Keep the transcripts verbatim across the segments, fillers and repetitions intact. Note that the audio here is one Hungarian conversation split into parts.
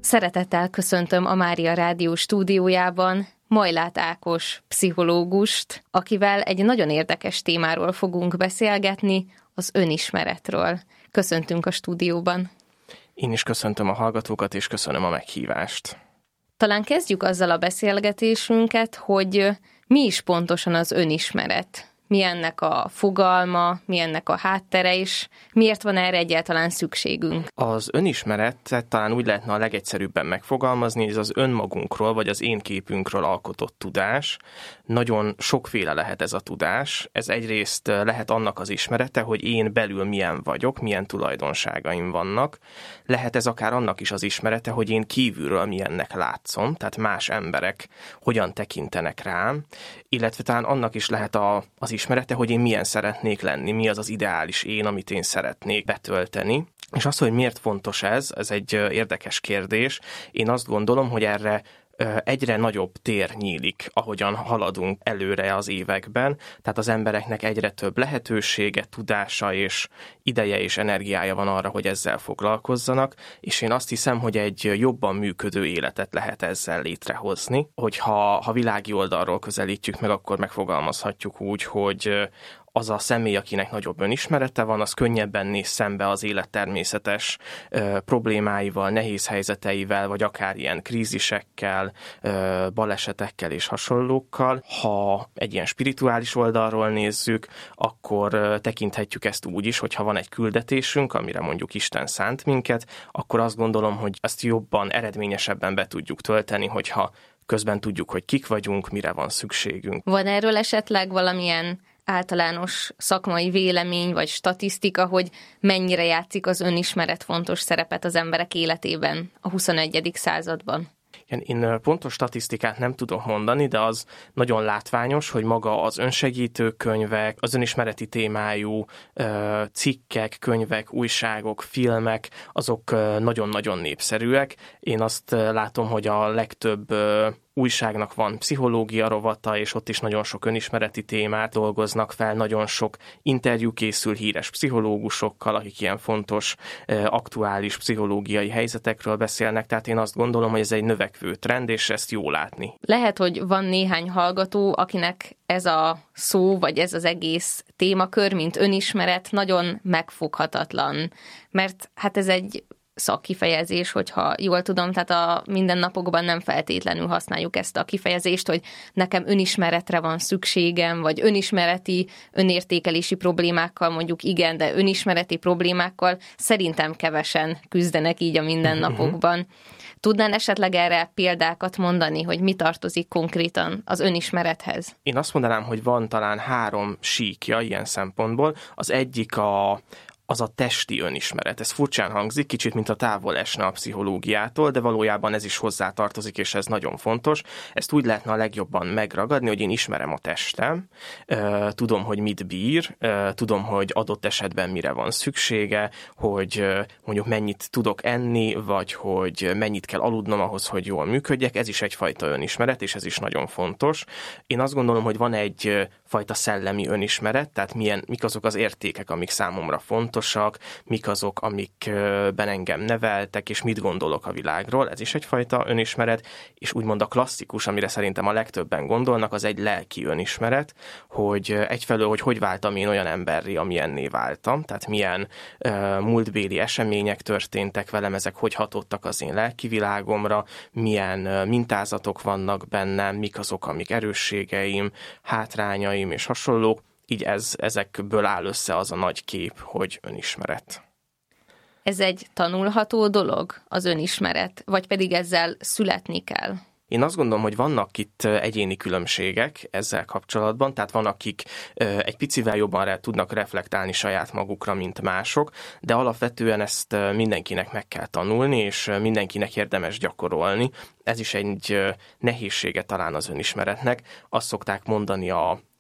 Szeretettel köszöntöm a Mária Rádió stúdiójában Majlát Ákos pszichológust, akivel egy nagyon érdekes témáról fogunk beszélgetni, az önismeretről. Köszöntünk a stúdióban. Én is köszöntöm a hallgatókat, és köszönöm a meghívást. Talán kezdjük azzal a beszélgetésünket, hogy mi is pontosan az önismeret. Mi ennek a fogalma, mi ennek a háttere, és miért van erre egyáltalán szükségünk? Az önismeretet talán úgy lehetne a legegyszerűbben megfogalmazni, ez az önmagunkról, vagy az én képünkről alkotott tudás. Nagyon sokféle lehet ez a tudás. Ez egyrészt lehet annak az ismerete, hogy én belül milyen vagyok, milyen tulajdonságaim vannak. Lehet ez akár annak is az ismerete, hogy én kívülről milyennek látszom, tehát más emberek hogyan tekintenek rám, illetve talán annak is lehet a, az ismerete, hogy én milyen szeretnék lenni, mi az az ideális én, amit én szeretnék betölteni. És az, hogy miért fontos ez, ez egy érdekes kérdés. Én azt gondolom, hogy erre egyre nagyobb tér nyílik, ahogyan haladunk előre az években, tehát az embereknek egyre több lehetősége, tudása és ideje és energiája van arra, hogy ezzel foglalkozzanak, és én azt hiszem, hogy egy jobban működő életet lehet ezzel létrehozni, hogyha ha világi oldalról közelítjük meg, akkor megfogalmazhatjuk úgy, hogy az a személy, akinek nagyobb önismerete van, az könnyebben néz szembe az élet természetes ö, problémáival, nehéz helyzeteivel, vagy akár ilyen krízisekkel, ö, balesetekkel és hasonlókkal. Ha egy ilyen spirituális oldalról nézzük, akkor ö, tekinthetjük ezt úgy is, hogy ha van egy küldetésünk, amire mondjuk Isten szánt minket, akkor azt gondolom, hogy ezt jobban, eredményesebben be tudjuk tölteni, hogyha közben tudjuk, hogy kik vagyunk, mire van szükségünk. Van erről esetleg valamilyen általános szakmai vélemény vagy statisztika, hogy mennyire játszik az önismeret fontos szerepet az emberek életében a huszonegyedik században? Én pontos statisztikát nem tudok mondani, de az nagyon látványos, hogy maga az önsegítő könyvek, az önismereti témájú cikkek, könyvek, újságok, filmek, azok nagyon-nagyon népszerűek. Én azt látom, hogy a legtöbb újságnak van pszichológia rovata, és ott is nagyon sok önismereti témát dolgoznak fel, nagyon sok interjú készül híres pszichológusokkal, akik ilyen fontos, aktuális pszichológiai helyzetekről beszélnek, tehát én azt gondolom, hogy ez egy növekvő trend, és ezt jó látni. Lehet, hogy van néhány hallgató, akinek ez a szó, vagy ez az egész témakör, mint önismeret, nagyon megfoghatatlan, mert hát ez egy szakkifejezés, hogyha jól tudom, tehát a mindennapokban nem feltétlenül használjuk ezt a kifejezést, hogy nekem önismeretre van szükségem, vagy önismereti, önértékelési problémákkal mondjuk igen, de önismereti problémákkal szerintem kevesen küzdenek így a mindennapokban. Tudnál esetleg erre példákat mondani, hogy mi tartozik konkrétan az önismerethez? Én azt mondanám, hogy van talán három síkja ilyen szempontból. Az egyik a az a testi önismeret. Ez furcsán hangzik, kicsit, mint a távol esne a pszichológiától, de valójában ez is hozzátartozik, és ez nagyon fontos. Ezt úgy lehetne a legjobban megragadni, hogy én ismerem a testem, tudom, hogy mit bír, tudom, hogy adott esetben mire van szüksége, hogy mondjuk mennyit tudok enni, vagy hogy mennyit kell aludnom ahhoz, hogy jól működjek. Ez is egyfajta önismeret, és ez is nagyon fontos. Én azt gondolom, hogy van egy fajta szellemi önismeret, tehát milyen, mik azok az értékek, amik számomra fontosak, mik azok, amikben engem neveltek, és mit gondolok a világról. Ez is egyfajta önismeret, és úgymond a klasszikus, amire szerintem a legtöbben gondolnak, az egy lelki önismeret, hogy egyfelől, hogy hogy váltam én olyan emberré, amilyenné váltam, tehát milyen uh, múltbéli események történtek velem, ezek hogy hatottak az én lelki világomra, milyen uh, mintázatok vannak bennem, mik azok, amik erősségeim, hátrányaim, és hasonlók, így ez, ezekből áll össze az a nagy kép, hogy önismeret. Ez egy tanulható dolog, az önismeret, vagy pedig ezzel születni kell? Én azt gondolom, hogy vannak itt egyéni különbségek ezzel kapcsolatban, tehát van, akik egy picivel jobban tudnak reflektálni saját magukra, mint mások, de alapvetően ezt mindenkinek meg kell tanulni, és mindenkinek érdemes gyakorolni. Ez is egy nehézsége talán az önismeretnek. Azt szokták mondani a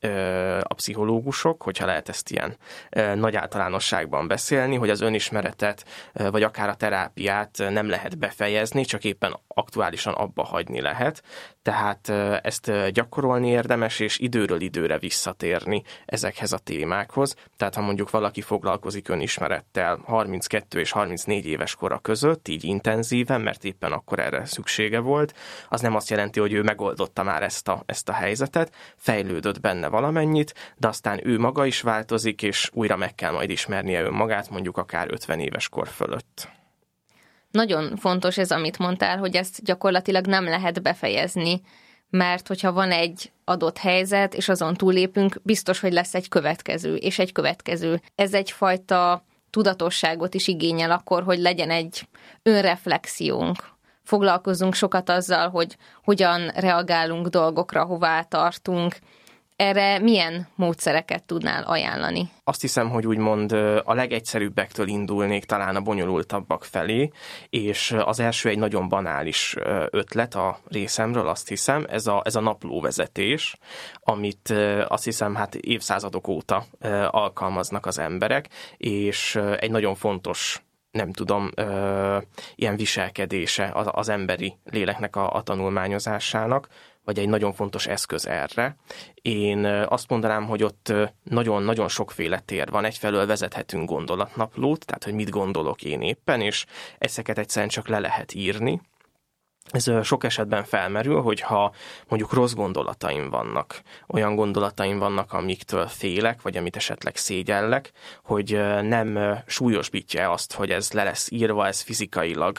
a pszichológusok, hogyha lehet ezt ilyen nagy általánosságban beszélni, hogy az önismeretet, vagy akár a terápiát nem lehet befejezni, csak éppen aktuálisan abba hagyni lehet. Tehát ezt gyakorolni érdemes, és időről időre visszatérni ezekhez a témákhoz. Tehát ha mondjuk valaki foglalkozik önismerettel harminckettő és harmincnégy éves kora között, így intenzíven, mert éppen akkor erre szüksége volt, az nem azt jelenti, hogy ő megoldotta már ezt a, ezt a helyzetet, fejlődött benne valamennyit, de aztán ő maga is változik, és újra meg kell majd ismernie önmagát, mondjuk akár ötven éves kor fölött. Nagyon fontos ez, amit mondtál, hogy ezt gyakorlatilag nem lehet befejezni, mert hogyha van egy adott helyzet, és azon túllépünk, biztos, hogy lesz egy következő, és egy következő. Ez egyfajta tudatosságot is igényel akkor, hogy legyen egy önreflexiónk. Foglalkozunk sokat azzal, hogy hogyan reagálunk dolgokra, hová tartunk. Erre milyen módszereket tudnál ajánlani? Azt hiszem, hogy úgymond a legegyszerűbbektől indulnék talán a bonyolultabbak felé, és az első egy nagyon banális ötlet a részemről, azt hiszem, ez a, ez a naplóvezetés, amit azt hiszem hát évszázadok óta alkalmaznak az emberek, és egy nagyon fontos, nem tudom, ö, ilyen viselkedése az, az emberi léleknek a, a tanulmányozásának, vagy egy nagyon fontos eszköz erre. Én azt mondanám, hogy ott nagyon-nagyon sokféle tér van. Egyfelől vezethetünk gondolatnaplót, tehát hogy mit gondolok én éppen, és ezeket egyszerűen csak le lehet írni. Ez sok esetben felmerül, hogyha mondjuk rossz gondolataim vannak, olyan gondolataim vannak, amiktől félek, vagy amit esetleg szégyellek, hogy nem súlyosbítja azt, hogy ez le lesz írva, ez fizikailag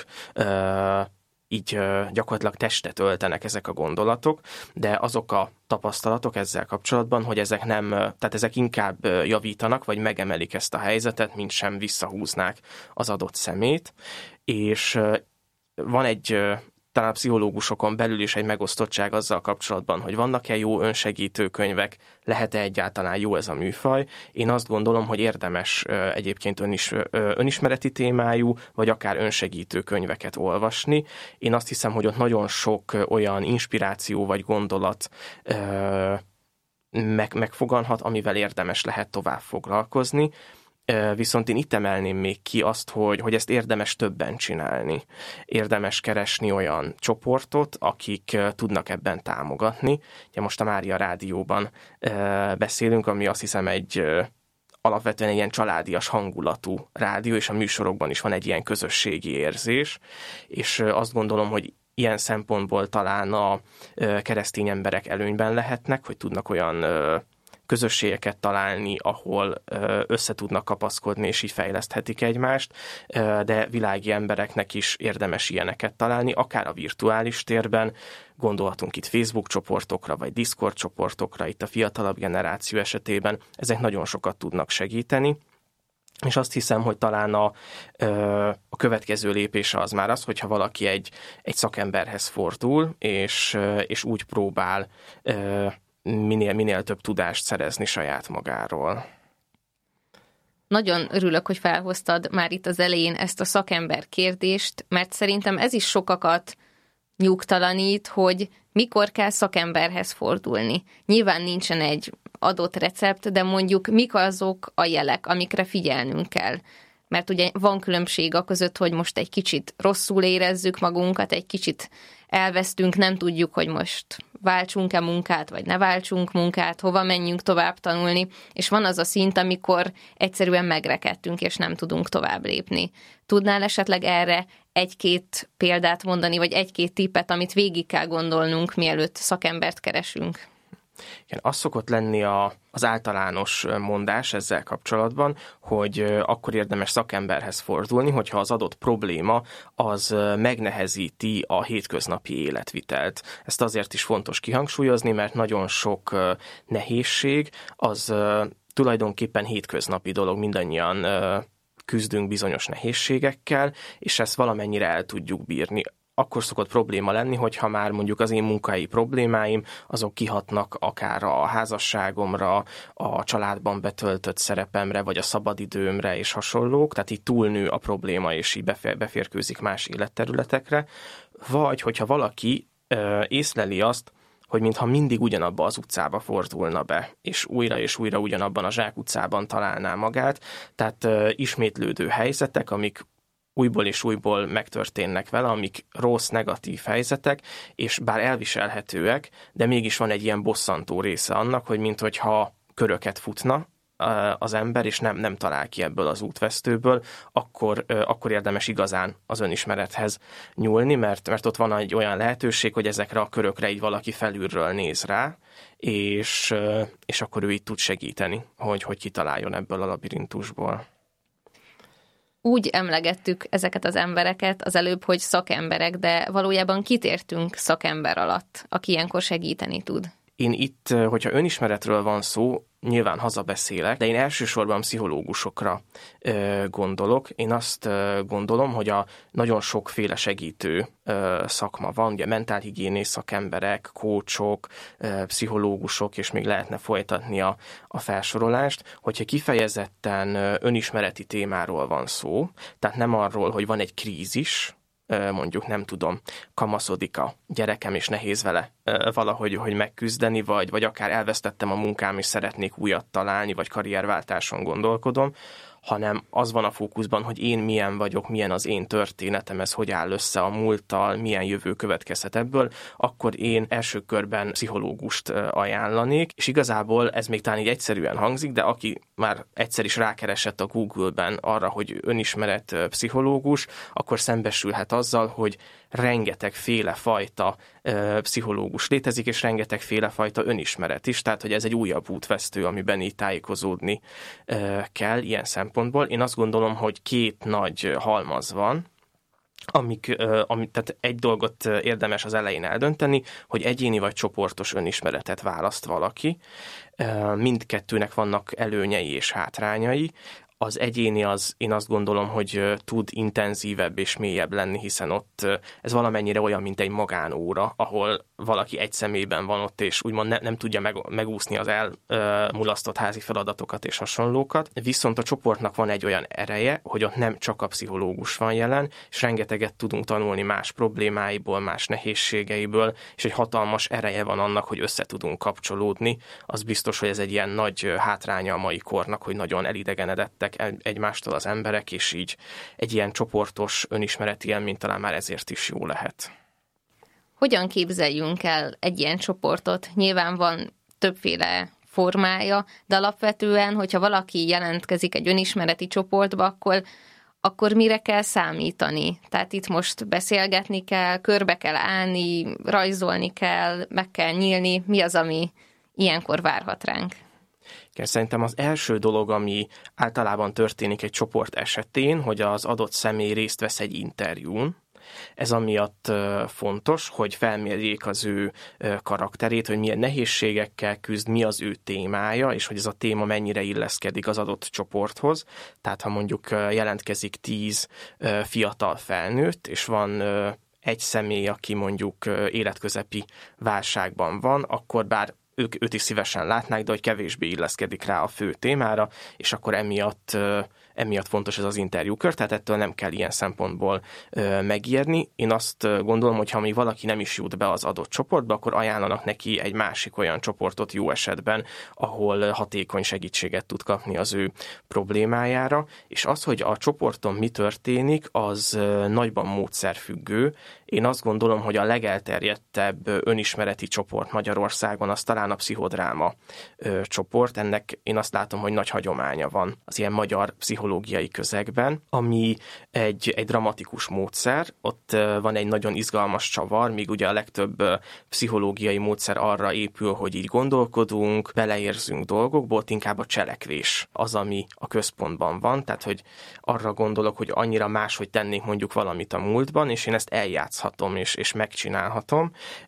így gyakorlatilag testet öltenek ezek a gondolatok, de azok a tapasztalatok ezzel kapcsolatban, hogy ezek nem, tehát ezek inkább javítanak, vagy megemelik ezt a helyzetet, mint sem visszahúznák az adott szemét, és van egy talán a pszichológusokon belül is egy megosztottság azzal kapcsolatban, hogy vannak-e jó önsegítő könyvek, lehet-e egyáltalán jó ez a műfaj. Én azt gondolom, hogy érdemes egyébként önis, önismereti témájú, vagy akár önsegítő könyveket olvasni. Én azt hiszem, hogy ott nagyon sok olyan inspiráció vagy gondolat meg, megfoganhat, amivel érdemes lehet tovább foglalkozni. Viszont én itt emelném még ki azt, hogy, hogy ezt érdemes többen csinálni. Érdemes keresni olyan csoportot, akik tudnak ebben támogatni. Ugye most a Mária Rádióban beszélünk, ami azt hiszem egy alapvetően egy ilyen családias hangulatú rádió, és a műsorokban is van egy ilyen közösségi érzés, és azt gondolom, hogy ilyen szempontból talán a keresztény emberek előnyben lehetnek, hogy tudnak olyan közösségeket találni, ahol össze tudnak kapaszkodni, és így fejleszthetik egymást, de világi embereknek is érdemes ilyeneket találni, akár a virtuális térben, gondolhatunk itt Facebook csoportokra, vagy Discord csoportokra, itt a fiatalabb generáció esetében, ezek nagyon sokat tudnak segíteni, és azt hiszem, hogy talán a, a következő lépése az már az, hogyha valaki egy, egy szakemberhez fordul, és, és úgy próbál Minél, minél több tudást szerezni saját magáról. Nagyon örülök, hogy felhoztad már itt az elején ezt a szakember kérdést, mert szerintem ez is sokakat nyugtalanít, hogy mikor kell szakemberhez fordulni. Nyilván nincsen egy adott recept, de mondjuk mik azok a jelek, amikre figyelnünk kell. Mert ugye van különbség a között, hogy most egy kicsit rosszul érezzük magunkat, egy kicsit elvesztünk, nem tudjuk, hogy most váltsunk-e munkát, vagy ne váltsunk munkát, hova menjünk tovább tanulni, és van az a szint, amikor egyszerűen megrekedtünk, és nem tudunk tovább lépni. Tudnál esetleg erre egy-két példát mondani, vagy egy-két tippet, amit végig kell gondolnunk, mielőtt szakembert keresünk? Igen, az szokott lenni a, az általános mondás ezzel kapcsolatban, hogy akkor érdemes szakemberhez fordulni, hogyha az adott probléma az megnehezíti a hétköznapi életvitelt. Ezt azért is fontos kihangsúlyozni, mert nagyon sok nehézség az tulajdonképpen hétköznapi dolog, mindannyian küzdünk bizonyos nehézségekkel, és ezt valamennyire el tudjuk bírni. Akkor szokott probléma lenni, hogyha már mondjuk az én munkai problémáim, azok kihatnak akár a házasságomra, a családban betöltött szerepemre, vagy a szabadidőmre és hasonlók, tehát így túlnő a probléma, és így beférkőzik más életterületekre. Vagy hogyha valaki ö, észleli azt, hogy mintha mindig ugyanabba az utcába fordulna be, és újra és újra ugyanabban a zsákutcában találná magát, tehát uh, ismétlődő helyzetek, amik újból és újból megtörténnek vele, amik rossz, negatív helyzetek, és bár elviselhetőek, de mégis van egy ilyen bosszantó része annak, hogy minthogyha köröket futna az ember, és nem, nem talál ki ebből az útvesztőből, akkor, akkor érdemes igazán az önismerethez nyúlni, mert, mert ott van egy olyan lehetőség, hogy ezekre a körökre így valaki felülről néz rá, és, és akkor ő így tud segíteni, hogy, hogy kitaláljon ebből a labirintusból. Úgy emlegettük ezeket az embereket az előbb, hogy szakemberek, de valójában kit értünk szakember alatt, aki ilyenkor segíteni tud? Én itt, hogyha önismeretről van szó, nyilván hazabeszélek, de én elsősorban pszichológusokra ö, gondolok. Én azt ö, gondolom, hogy a nagyon sokféle segítő ö, szakma van, ugye mentálhigiénész szakemberek, kócsok, ö, pszichológusok, és még lehetne folytatni a, a felsorolást, hogyha kifejezetten ö, önismereti témáról van szó, tehát nem arról, hogy van egy krízis, mondjuk nem tudom, kamaszodik a gyerekem, és nehéz vele valahogy hogy megküzdeni, vagy, vagy akár elvesztettem a munkám, és szeretnék újat találni, vagy karrierváltáson gondolkodom, hanem az van a fókuszban, hogy én milyen vagyok, milyen az én történetem, ez hogy áll össze a múlttal, milyen jövő következhet ebből, akkor én első körben pszichológust ajánlanék, és igazából ez még talán így egyszerűen hangzik, de aki már egyszer is rákeresett a Google-ben arra, hogy önismeret pszichológus, akkor szembesülhet azzal, hogy rengeteg féle fajta ö, pszichológus létezik, és rengeteg féle fajta önismeret is, tehát hogy ez egy újabb útvesztő, amiben így tájékozódni ö, kell ilyen szempontból. Én azt gondolom, hogy két nagy halmaz van, amik, ö, amik, tehát egy dolgot érdemes az elején eldönteni, hogy egyéni vagy csoportos önismeretet választ valaki. Ö, mindkettőnek vannak előnyei és hátrányai. Az egyéni az, én azt gondolom, hogy tud intenzívebb és mélyebb lenni, hiszen ott ez valamennyire olyan, mint egy magánóra, ahol valaki egy személyben van ott, és úgymond ne, nem tudja meg, megúszni az elmulasztott házi feladatokat és hasonlókat. Viszont a csoportnak van egy olyan ereje, hogy ott nem csak a pszichológus van jelen, és rengeteget tudunk tanulni más problémáiból, más nehézségeiből, és egy hatalmas ereje van annak, hogy össze tudunk kapcsolódni. Az biztos, hogy ez egy ilyen nagy hátránya a mai kornak, hogy nagyon elidegenedettek egymástól az emberek, és így egy ilyen csoportos önismereti élmény talán már ezért is jó lehet. Hogyan képzeljünk el egy ilyen csoportot? Nyilván van többféle formája, de alapvetően, hogyha valaki jelentkezik egy önismereti csoportba, akkor, akkor mire kell számítani? Tehát itt most beszélgetni kell, körbe kell állni, rajzolni kell, meg kell nyílni. Mi az, ami ilyenkor várhat ránk? Szerintem az első dolog, ami általában történik egy csoport esetén, hogy az adott személy részt vesz egy interjún. Ez amiatt fontos, hogy felmérjék az ő karakterét, hogy milyen nehézségekkel küzd, mi az ő témája, és hogy ez a téma mennyire illeszkedik az adott csoporthoz. Tehát ha mondjuk jelentkezik tíz fiatal felnőtt, és van egy személy, aki mondjuk életközepi válságban van, akkor bár ők őt is szívesen látnák, de hogy kevésbé illeszkedik rá a fő témára, és akkor emiatt, emiatt fontos ez az interjúkör, tehát ettől nem kell ilyen szempontból megijedni. Én azt gondolom, hogy ha még valaki nem is jut be az adott csoportba, akkor ajánlanak neki egy másik olyan csoportot jó esetben, ahol hatékony segítséget tud kapni az ő problémájára, és az, hogy a csoporton mi történik, az nagyban módszerfüggő. Én azt gondolom, hogy a legelterjedtebb önismereti csoport Magyarországon az talán a pszichodráma ö, csoport. Ennek én azt látom, hogy nagy hagyománya van az ilyen magyar pszichológiai közegben, ami egy, egy dramatikus módszer. Ott ö, van egy nagyon izgalmas csavar, míg ugye a legtöbb ö, pszichológiai módszer arra épül, hogy így gondolkodunk, beleérzünk dolgokból, ott inkább a cselekvés az, ami a központban van. Tehát, hogy arra gondolok, hogy annyira máshogy tennék mondjuk valamit a múltban, és én ezt eljátszhatom és, és megcsinálhatom.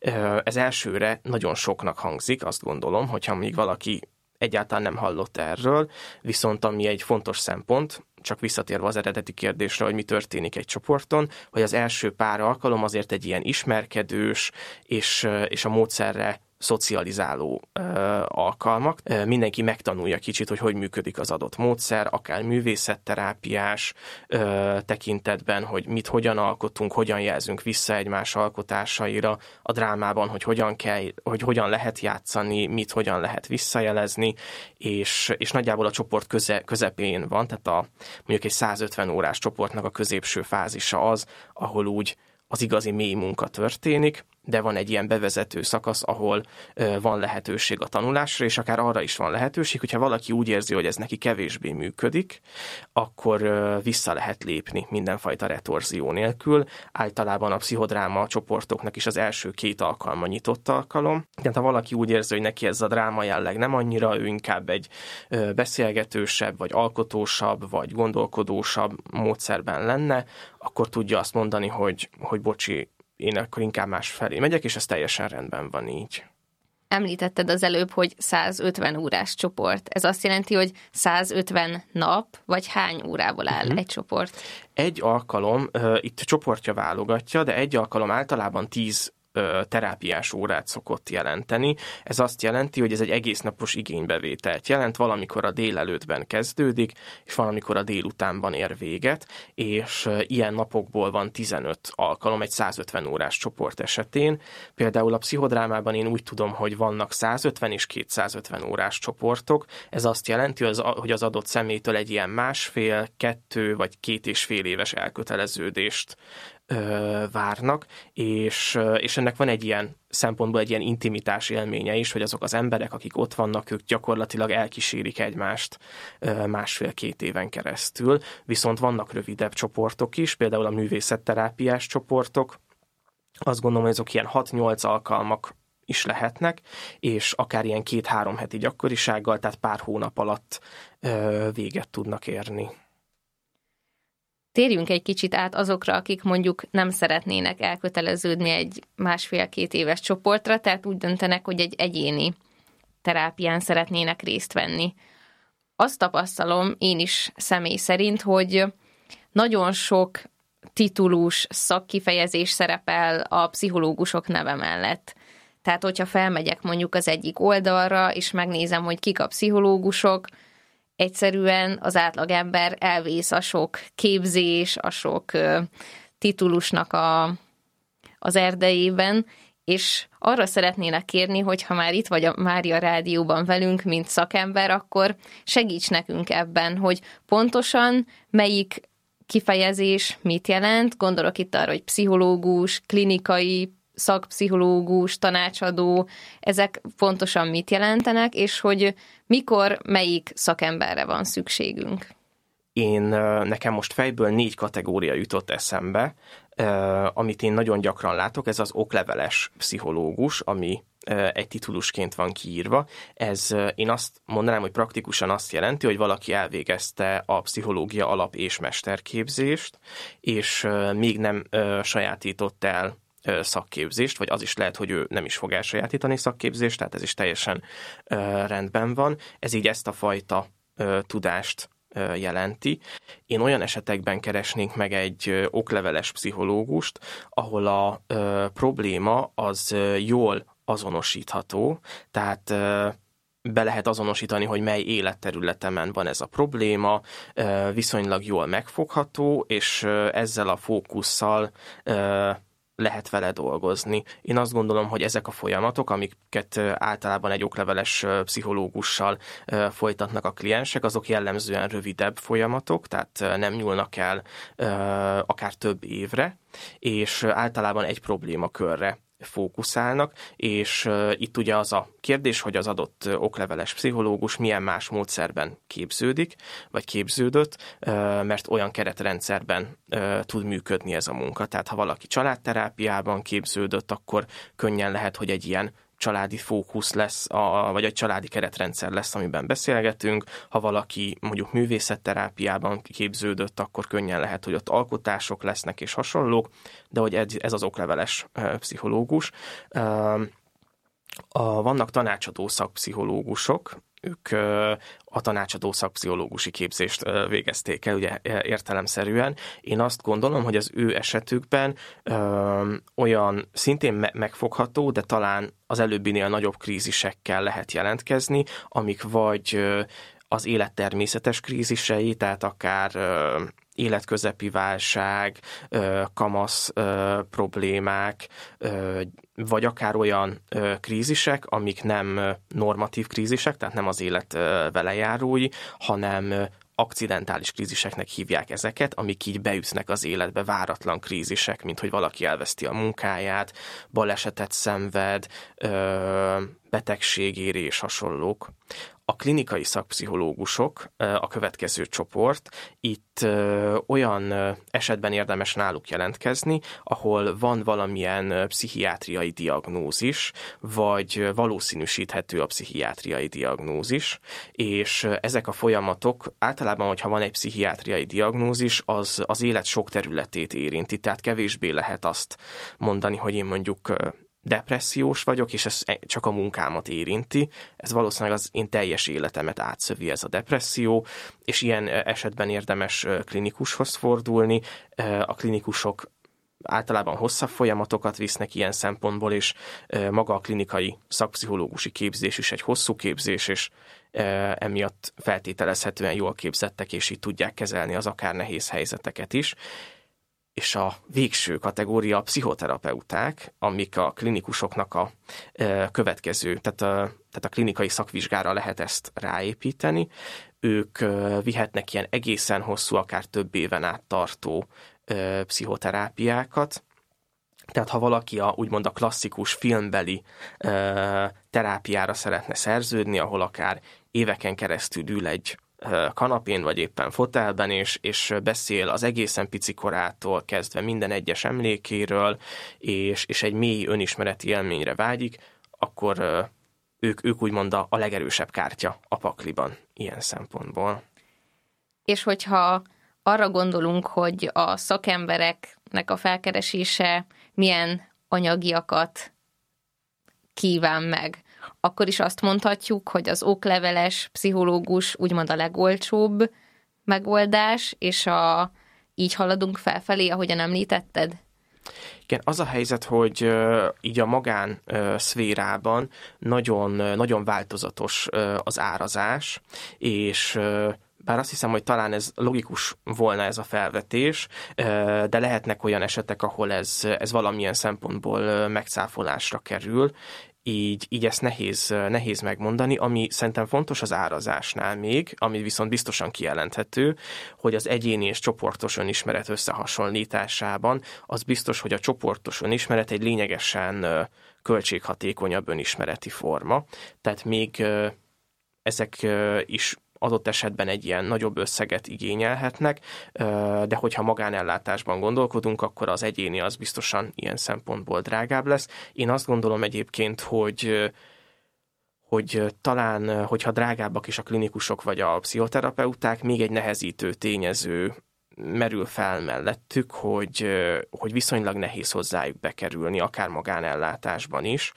Ez elsőre nagyon soknak hangzik, azt gondolom, hogyha még valaki egyáltalán nem hallott erről, viszont ami egy fontos szempont, csak visszatérve az eredeti kérdésre, hogy mi történik egy csoporton, hogy az első pár alkalom azért egy ilyen ismerkedős és, és a módszerre szocializáló ö, alkalmak. Ö, mindenki megtanulja kicsit, hogy hogy működik az adott módszer, akár művészetterápiás ö, tekintetben, hogy mit hogyan alkotunk, hogyan jelzünk vissza egymás alkotásaira, a drámában, hogy hogyan kell, hogy hogyan lehet játszani, mit hogyan lehet visszajelezni, és, és nagyjából a csoport köze, közepén van, tehát a, mondjuk egy százötven órás csoportnak a középső fázisa az, ahol úgy az igazi mély munka történik, de van egy ilyen bevezető szakasz, ahol ö, van lehetőség a tanulásra, és akár arra is van lehetőség, hogyha valaki úgy érzi, hogy ez neki kevésbé működik, akkor ö, vissza lehet lépni mindenfajta retorzió nélkül. Általában a pszichodráma csoportoknak is az első két alkalma nyitott alkalom. Tehát ha valaki úgy érzi, hogy neki ez a dráma jelleg nem annyira, ő inkább egy ö, beszélgetősebb, vagy alkotósabb, vagy gondolkodósabb módszerben lenne, akkor tudja azt mondani, hogy, hogy bocsi, én akkor inkább más felé megyek, és ez teljesen rendben van így. Említetted az előbb, hogy százötven órás csoport. Ez azt jelenti, hogy százötven nap, vagy hány órából áll uh-huh. egy csoport? Egy alkalom, uh, itt csoportja válogatja, de egy alkalom általában tíz terápiás órát szokott jelenteni. Ez azt jelenti, hogy ez egy egész napos igénybevételt jelent, valamikor a délelőttben kezdődik, és valamikor a délutánban ér véget, és ilyen napokból van tizenöt alkalom egy százötven órás csoport esetén. Például a pszichodrámában én úgy tudom, hogy vannak százötven és kétszázötven órás csoportok. Ez azt jelenti, hogy az adott személytől egy ilyen másfél, kettő vagy két és fél éves elköteleződést várnak, és, és ennek van egy ilyen szempontból egy ilyen intimitás élménye is, hogy azok az emberek, akik ott vannak, ők gyakorlatilag elkísérik egymást másfél-két éven keresztül, viszont vannak rövidebb csoportok is, például a művészetterápiás csoportok, azt gondolom, hogy azok ilyen hat-nyolc alkalmak is lehetnek, és akár ilyen két-három heti gyakorisággal, tehát pár hónap alatt véget tudnak érni. Térjünk egy kicsit át azokra, akik mondjuk nem szeretnének elköteleződni egy másfél-két éves csoportra, tehát úgy döntenek, hogy egy egyéni terápián szeretnének részt venni. Azt tapasztalom én is személy szerint, hogy nagyon sok titulus, szakkifejezés szerepel a pszichológusok neve mellett. Tehát, hogyha felmegyek mondjuk az egyik oldalra, és megnézem, hogy kik a pszichológusok, egyszerűen az átlagember elvész a sok képzés, a sok uh, titulusnak a, az erdejében, és arra szeretnének kérni, hogy ha már itt vagy a Mária Rádióban velünk, mint szakember, akkor segíts nekünk ebben, hogy pontosan melyik kifejezés mit jelent. Gondolok itt arra, hogy pszichológus, klinikai szakpszichológus, tanácsadó, ezek pontosan mit jelentenek, és hogy mikor melyik szakemberre van szükségünk. Én, nekem most fejből négy kategória jutott eszembe, amit én nagyon gyakran látok, ez az okleveles pszichológus, ami egy titulusként van kiírva. Ez, én azt mondanám, hogy praktikusan azt jelenti, hogy valaki elvégezte a pszichológia alap- és mesterképzést, és még nem sajátított el szakképzést, vagy az is lehet, hogy ő nem is fog elsajátítani szakképzést, tehát ez is teljesen rendben van. Ez így ezt a fajta tudást jelenti. Én olyan esetekben keresnék meg egy okleveles pszichológust, ahol a probléma az jól azonosítható, tehát be lehet azonosítani, hogy mely életterületemen van ez a probléma, viszonylag jól megfogható, és ezzel a fókusszal lehet vele dolgozni. Én azt gondolom, hogy ezek a folyamatok, amiket általában egy okleveles pszichológussal folytatnak a kliensek, azok jellemzően rövidebb folyamatok, tehát nem nyúlnak el akár több évre, és általában egy problémakörre fókuszálnak, és uh, itt ugye az a kérdés, hogy az adott uh, okleveles pszichológus milyen más módszerben képződik, vagy képződött, uh, mert olyan keretrendszerben uh, tud működni ez a munka. Tehát ha valaki családterápiában képződött, akkor könnyen lehet, hogy egy ilyen családi fókusz lesz, a, vagy egy családi keretrendszer lesz, amiben beszélgetünk. Ha valaki mondjuk művészetterápiában képződött, akkor könnyen lehet, hogy ott alkotások lesznek és hasonlók, de hogy ez, ez az okleveles uh, pszichológus. Uh, a, vannak tanácsadó szakpszichológusok, ők a tanácsadó szakpszichológusi képzést végezték el, ugye értelemszerűen. Én azt gondolom, hogy az ő esetükben ö, olyan szintén me- megfogható, de talán az előbbinél nagyobb krízisekkel lehet jelentkezni, amik vagy ö, az élet természetes krízisei, tehát akár ö, életközepi válság, ö, kamasz ö, problémák, ö, vagy akár olyan ö, krízisek, amik nem normatív krízisek, tehát nem az élet ö, velejárói, hanem ö, akcidentális kríziseknek hívják ezeket, amik így beütnek az életbe, váratlan krízisek, mint hogy valaki elveszti a munkáját, balesetet szenved, ö, betegség éri és hasonlók. A klinikai szakpszichológusok a következő csoport, itt olyan esetben érdemes náluk jelentkezni, ahol van valamilyen pszichiátriai diagnózis, vagy valószínűsíthető a pszichiátriai diagnózis, és ezek a folyamatok általában, hogyha van egy pszichiátriai diagnózis, az az élet sok területét érinti, tehát kevésbé lehet azt mondani, hogy én mondjuk depressziós vagyok, és ez csak a munkámat érinti. Ez valószínűleg az én teljes életemet átszövi ez a depresszió, és ilyen esetben érdemes klinikushoz fordulni. A klinikusok általában hosszabb folyamatokat visznek ilyen szempontból, és maga a klinikai szakpszichológusi képzés is egy hosszú képzés, és emiatt feltételezhetően jól képzettek, és így tudják kezelni az akár nehéz helyzeteket is. És a végső kategória a pszichoterapeuták, amik a klinikusoknak a következő, tehát a, tehát a klinikai szakvizsgára lehet ezt ráépíteni. Ők vihetnek ilyen egészen hosszú, akár több éven át tartó pszichoterápiákat. Tehát ha valaki a, úgymond a klasszikus filmbeli terápiára szeretne szerződni, ahol akár éveken keresztül ül egy kanapén, vagy éppen fotelben, és, és beszél az egészen pici korától kezdve minden egyes emlékéről, és, és egy mély önismereti élményre vágyik, akkor ők, ők úgymond a, a legerősebb kártya a pakliban ilyen szempontból. És hogyha arra gondolunk, hogy a szakembereknek a felkeresése milyen anyagiakat kíván meg, akkor is azt mondhatjuk, hogy az okleveles pszichológus úgymond a legolcsóbb megoldás, és a, így haladunk felfelé, ahogyan említetted? Igen, az a helyzet, hogy uh, így a magán uh, szférában nagyon, uh, nagyon változatos uh, az árazás, és uh, bár azt hiszem, hogy talán ez logikus volna ez a felvetés, de lehetnek olyan esetek, ahol ez, ez valamilyen szempontból megcáfolásra kerül, így, így ezt nehéz, nehéz megmondani. Ami szerintem fontos az árazásnál még, ami viszont biztosan kijelenthető, hogy az egyéni és csoportos önismeret összehasonlításában az biztos, hogy a csoportos önismeret egy lényegesen költséghatékonyabb önismereti forma. Tehát még ezek is adott esetben egy ilyen nagyobb összeget igényelhetnek, de hogyha magánellátásban gondolkodunk, akkor az egyéni az biztosan ilyen szempontból drágább lesz. Én azt gondolom egyébként, hogy, hogy talán, hogyha drágábbak is a klinikusok vagy a pszichoterapeuták, még egy nehezítő tényező merül fel mellettük, hogy, hogy viszonylag nehéz hozzájuk bekerülni, akár magánellátásban is.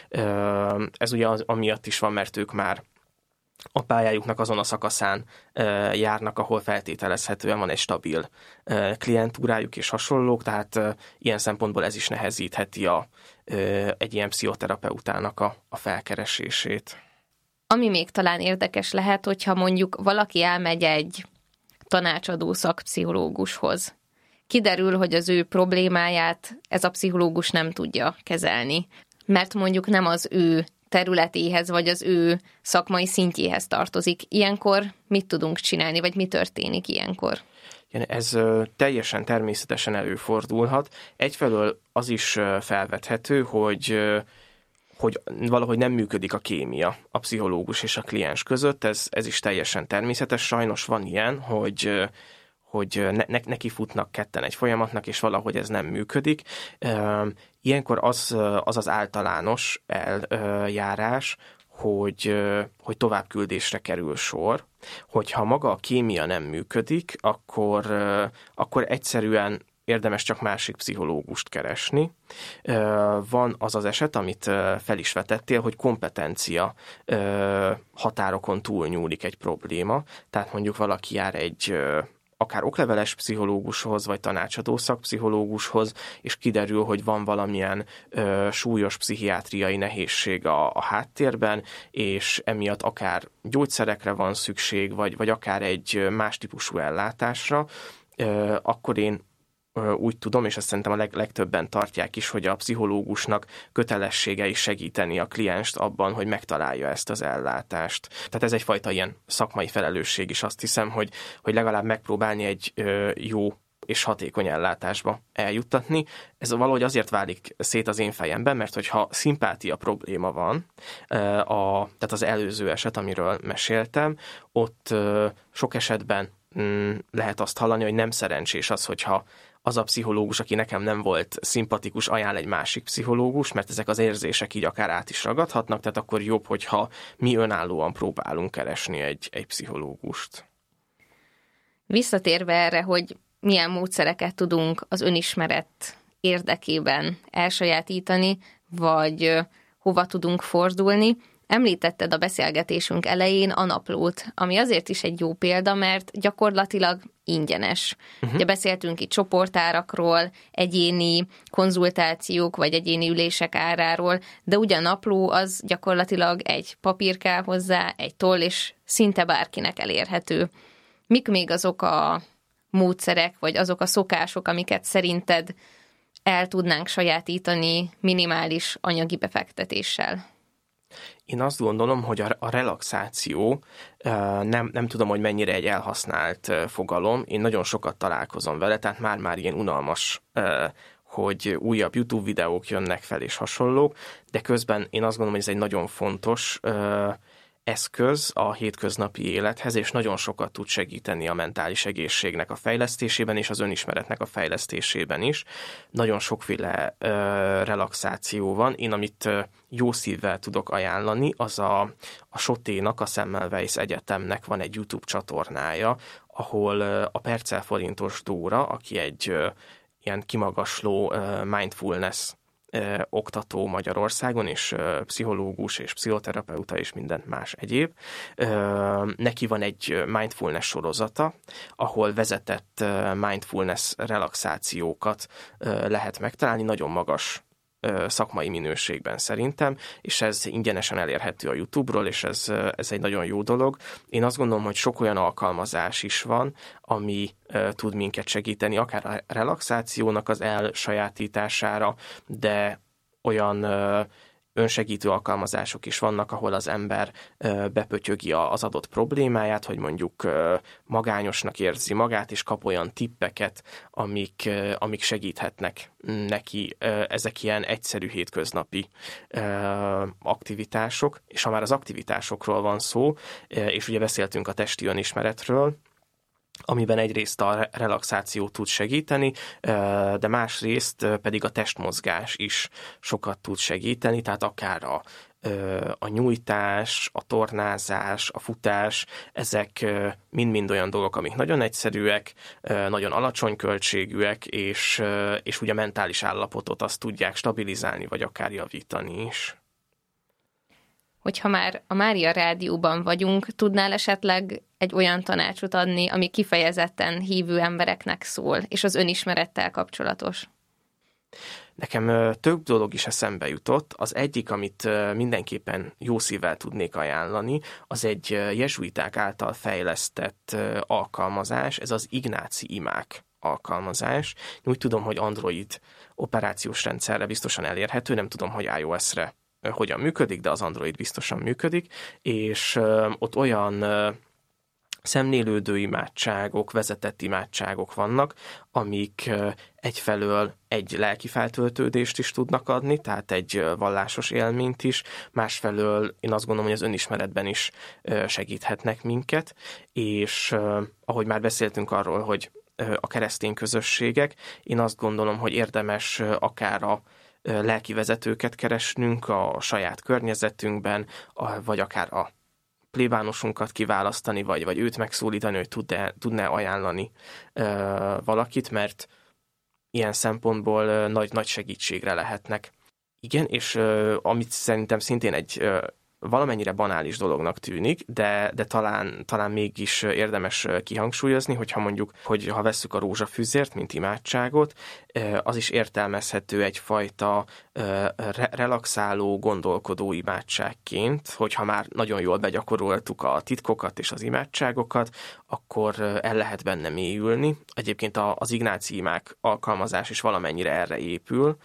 Ez ugye az, amiatt is van, mert ők már a pályájuknak azon a szakaszán e, járnak, ahol feltételezhetően van egy stabil e, klientúrájuk és hasonlók, tehát e, ilyen szempontból ez is nehezítheti a, e, egy ilyen pszichoterapeutának a, a felkeresését. Ami még talán érdekes lehet, hogyha mondjuk valaki elmegy egy tanácsadó szakpszichológushoz. Kiderül, hogy az ő problémáját ez a pszichológus nem tudja kezelni, mert mondjuk nem az ő területéhez, vagy az ő szakmai szintjéhez tartozik. Ilyenkor mit tudunk csinálni, vagy mi történik ilyenkor? Ez teljesen természetesen előfordulhat. Egyfelől az is felvethető, hogy, hogy valahogy nem működik a kémia a pszichológus és a kliens között. Ez, ez is teljesen természetes. Sajnos van ilyen, hogy hogy ne, neki futnak ketten egy folyamatnak, és valahogy ez nem működik. Ilyenkor az az, az általános eljárás, hogy, hogy továbbküldésre kerül sor. Hogyha maga a kémia nem működik, akkor, akkor egyszerűen érdemes csak másik pszichológust keresni. Van az az eset, amit fel is vetettél, hogy kompetencia határokon túlnyúlik egy probléma, tehát mondjuk valaki jár egy akár okleveles pszichológushoz, vagy tanácsadó szakpszichológushoz, és kiderül, hogy van valamilyen ö, súlyos pszichiátriai nehézség a, a háttérben, és emiatt akár gyógyszerekre van szükség, vagy, vagy akár egy más típusú ellátásra, ö, akkor én úgy tudom, és ezt szerintem a leg, legtöbben tartják is, hogy a pszichológusnak kötelessége is segíteni a klienst abban, hogy megtalálja ezt az ellátást. Tehát ez egyfajta ilyen szakmai felelősség is, azt hiszem, hogy, hogy legalább megpróbálni egy ö, jó és hatékony ellátásba eljuttatni. Ez valahogy azért válik szét az én fejemben, mert hogyha szimpátia probléma van, a, tehát az előző eset, amiről meséltem, ott sok esetben lehet azt hallani, hogy nem szerencsés az, hogyha az a pszichológus, aki nekem nem volt szimpatikus, ajánl egy másik pszichológus, mert ezek az érzések így akár át is ragadhatnak, tehát akkor jobb, hogyha mi önállóan próbálunk keresni egy, egy pszichológust. Visszatérve erre, hogy milyen módszereket tudunk az önismeret érdekében elsajátítani, vagy hova tudunk fordulni, említetted a beszélgetésünk elején a naplót, ami azért is egy jó példa, mert gyakorlatilag ingyenes. Uh-huh. Ugye beszéltünk itt csoportárakról, egyéni konzultációk vagy egyéni ülések áráról, de ugye a napló az gyakorlatilag egy papír kell hozzá, egy toll, és szinte bárkinek elérhető. Mik még azok a módszerek, vagy azok a szokások, amiket szerinted el tudnánk sajátítani minimális anyagi befektetéssel? Én azt gondolom, hogy a relaxáció, nem, nem tudom, hogy mennyire egy elhasznált fogalom, én nagyon sokat találkozom vele, tehát már-már ilyen unalmas, hogy újabb YouTube videók jönnek fel és hasonlók, de közben én azt gondolom, hogy ez egy nagyon fontos eszköz a hétköznapi élethez, és nagyon sokat tud segíteni a mentális egészségnek a fejlesztésében, és az önismeretnek a fejlesztésében is. Nagyon sokféle ö, relaxáció van. Én, amit ö, jó szívvel tudok ajánlani, az a, a Soténak, a Semmelweis Egyetemnek van egy YouTube csatornája, ahol ö, a Perccel Forintos Dóra, aki egy ö, ilyen kimagasló ö, mindfulness oktató Magyarországon, és pszichológus, és pszichoterapeuta, és minden más egyéb. Neki van egy mindfulness sorozata, ahol vezetett mindfulness relaxációkat lehet megtalálni, nagyon magas szakmai minőségben szerintem, és ez ingyenesen elérhető a YouTube-ról, és ez, ez egy nagyon jó dolog. Én azt gondolom, hogy sok olyan alkalmazás is van, ami uh, tud minket segíteni, akár a relaxációnak az elsajátítására, de olyan uh, önsegítő alkalmazások is vannak, ahol az ember uh, bepötyögi az adott problémáját, hogy mondjuk uh, magányosnak érzi magát, és kap olyan tippeket, amik, uh, amik segíthetnek neki. Uh, ezek ilyen egyszerű hétköznapi uh, aktivitások, és ha már az aktivitásokról van szó, uh, és ugye beszéltünk a testi önismeretről, amiben egyrészt a relaxáció tud segíteni, de másrészt pedig a testmozgás is sokat tud segíteni, tehát akár a, a nyújtás, a tornázás, a futás, ezek mind-mind olyan dolgok, amik nagyon egyszerűek, nagyon alacsony költségűek, és, és ugye a mentális állapotot azt tudják stabilizálni, vagy akár javítani is. Hogyha már a Mária Rádióban vagyunk, tudnál esetleg egy olyan tanácsot adni, ami kifejezetten hívő embereknek szól, és az önismerettel kapcsolatos? Nekem több dolog is eszembe jutott. Az egyik, amit mindenképpen jó szívvel tudnék ajánlani, az egy jezsuiták által fejlesztett alkalmazás, ez az Ignáci imák alkalmazás. Úgy tudom, hogy Android operációs rendszerre biztosan elérhető, nem tudom, hogy iOS-re hogyan működik, de az Android biztosan működik, és ott olyan szemlélődő imádságok, vezetett imádságok vannak, amik egyfelől egy lelki feltöltődést is tudnak adni, tehát egy vallásos élményt is, másfelől én azt gondolom, hogy az önismeretben is segíthetnek minket, és ahogy már beszéltünk arról, hogy a keresztény közösségek, én azt gondolom, hogy érdemes akár a lelki vezetőket keresnünk a saját környezetünkben, vagy akár a plébánosunkat kiválasztani, vagy, vagy őt megszólítani, hogy tud-e, tudná ajánlani ö, valakit, mert ilyen szempontból nagy-nagy segítségre lehetnek. Igen, és amit szerintem szintén egy valamennyire banális dolognak tűnik, de, de talán, talán mégis érdemes kihangsúlyozni, hogyha mondjuk, hogy ha vesszük a rózsafűzért, mint imádságot, az is értelmezhető egyfajta re- relaxáló, gondolkodó imádságként, hogyha már nagyon jól begyakoroltuk a titkokat és az imádságokat, akkor el lehet benne mélyülni. Egyébként az ignáci imák alkalmazás is valamennyire erre épül,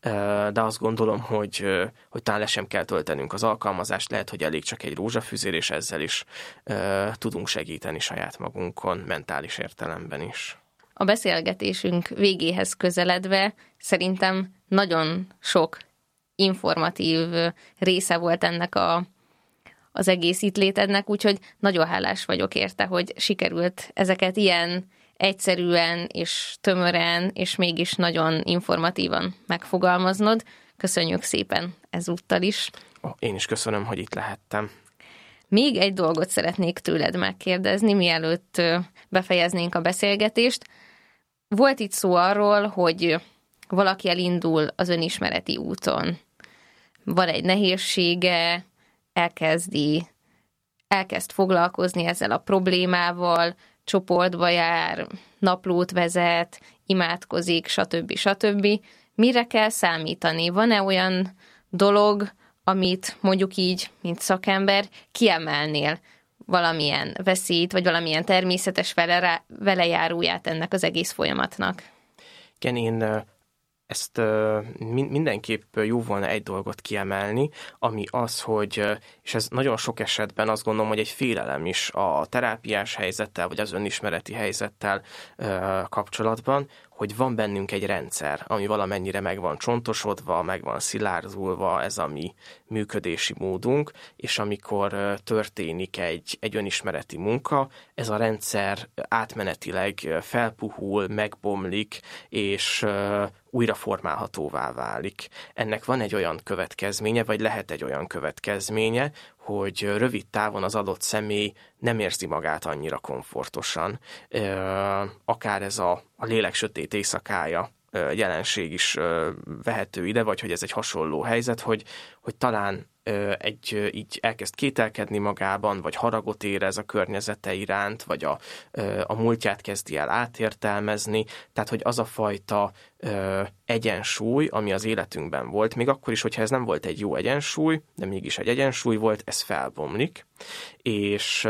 de azt gondolom, hogy, hogy talán le sem kell töltenünk az alkalmazást, lehet, hogy elég csak egy rózsafűzér, és ezzel is tudunk segíteni saját magunkon, mentális értelemben is. A beszélgetésünk végéhez közeledve szerintem nagyon sok informatív része volt ennek a, az egész itt létednek, úgyhogy nagyon hálás vagyok érte, hogy sikerült ezeket ilyen egyszerűen és tömören, és mégis nagyon informatívan megfogalmaznod. Köszönjük szépen ezúttal is. Én is köszönöm, hogy itt lehettem. Még egy dolgot szeretnék tőled megkérdezni, mielőtt befejeznénk a beszélgetést. Volt itt szó arról, hogy valaki elindul az önismereti úton. Van egy nehézsége, elkezdi, elkezd foglalkozni ezzel a problémával, csoportba jár, naplót vezet, imádkozik, stb. stb. Mire kell számítani? Van-e olyan dolog, amit mondjuk így, mint szakember, kiemelnél valamilyen veszélyt, vagy valamilyen természetes vele, velejáróját ennek az egész folyamatnak? Igen, én ezt mindenképp jó volna egy dolgot kiemelni, ami az, hogy, és ez nagyon sok esetben azt gondolom, hogy egy félelem is a terápiás helyzettel, vagy az önismereti helyzettel kapcsolatban, hogy van bennünk egy rendszer, ami valamennyire meg van csontosodva, meg van szilárdulva, ez a mi működési módunk, és amikor történik egy, egy önismereti munka, ez a rendszer átmenetileg felpuhul, megbomlik, és újra formálhatóvá válik. Ennek van egy olyan következménye, vagy lehet egy olyan következménye, hogy rövid távon az adott személy nem érzi magát annyira komfortosan. Akár ez a, a lélek sötét éjszakája jelenség is vehető ide, vagy hogy ez egy hasonló helyzet, hogy, hogy talán egy így elkezd kételkedni magában, vagy haragot érez a környezete iránt, vagy a, a múltját kezdi el átértelmezni, tehát hogy az a fajta egyensúly, ami az életünkben volt, még akkor is, hogyha ez nem volt egy jó egyensúly, de mégis egy egyensúly volt, ez felbomlik, és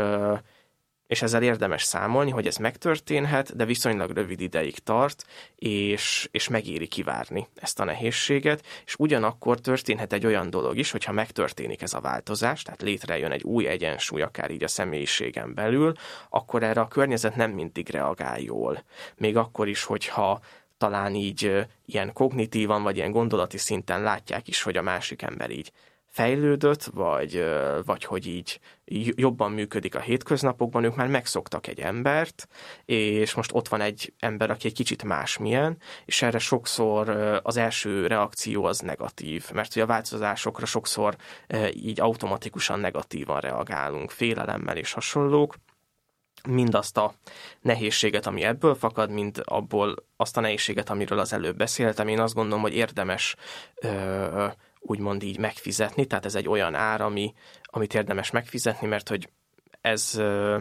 és ezzel érdemes számolni, hogy ez megtörténhet, de viszonylag rövid ideig tart, és, és megéri kivárni ezt a nehézséget, és ugyanakkor történhet egy olyan dolog is, hogyha megtörténik ez a változás, tehát létrejön egy új egyensúly, akár így a személyiségen belül, akkor erre a környezet nem mindig reagál jól. Még akkor is, hogyha talán így ilyen kognitívan, vagy ilyen gondolati szinten látják is, hogy a másik ember így fejlődött, vagy, vagy hogy így jobban működik a hétköznapokban, ők már megszoktak egy embert, és most ott van egy ember, aki egy kicsit másmilyen, és erre sokszor az első reakció az negatív, mert hogy a változásokra sokszor így automatikusan negatívan reagálunk, félelemmel és hasonlók. Mindazt a nehézséget, ami ebből fakad, mind abból azt a nehézséget, amiről az előbb beszéltem, én azt gondolom, hogy érdemes ö, úgymond így megfizetni, tehát ez egy olyan ár, ami, amit érdemes megfizetni, mert hogy ez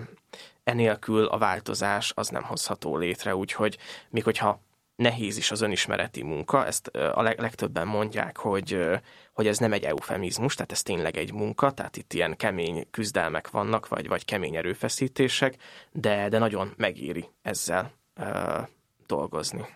enélkül a változás az nem hozható létre, úgyhogy még hogyha nehéz is az önismereti munka, ezt a legtöbben mondják, hogy, hogy ez nem egy eufemizmus, tehát ez tényleg egy munka, tehát itt ilyen kemény küzdelmek vannak, vagy, vagy kemény erőfeszítések, de, de nagyon megéri ezzel uh, dolgozni.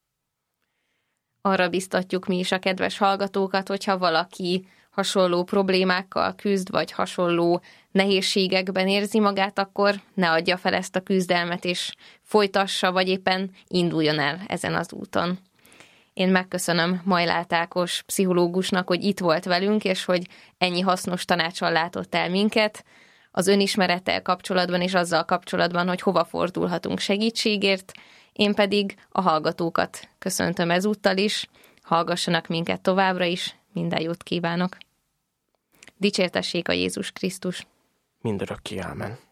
Arra biztatjuk mi is a kedves hallgatókat, hogyha valaki hasonló problémákkal küzd, vagy hasonló nehézségekben érzi magát, akkor ne adja fel ezt a küzdelmet, és folytassa, vagy éppen induljon el ezen az úton. Én megköszönöm Majlát Ákos pszichológusnak, hogy itt volt velünk, és hogy ennyi hasznos tanáccsal látott el minket az önismerettel kapcsolatban, és azzal kapcsolatban, hogy hova fordulhatunk segítségért. Én pedig a hallgatókat köszöntöm ezúttal is, hallgassanak minket továbbra is, minden jót kívánok. Dicsértessék a Jézus Krisztus! Mindörökké, ámen.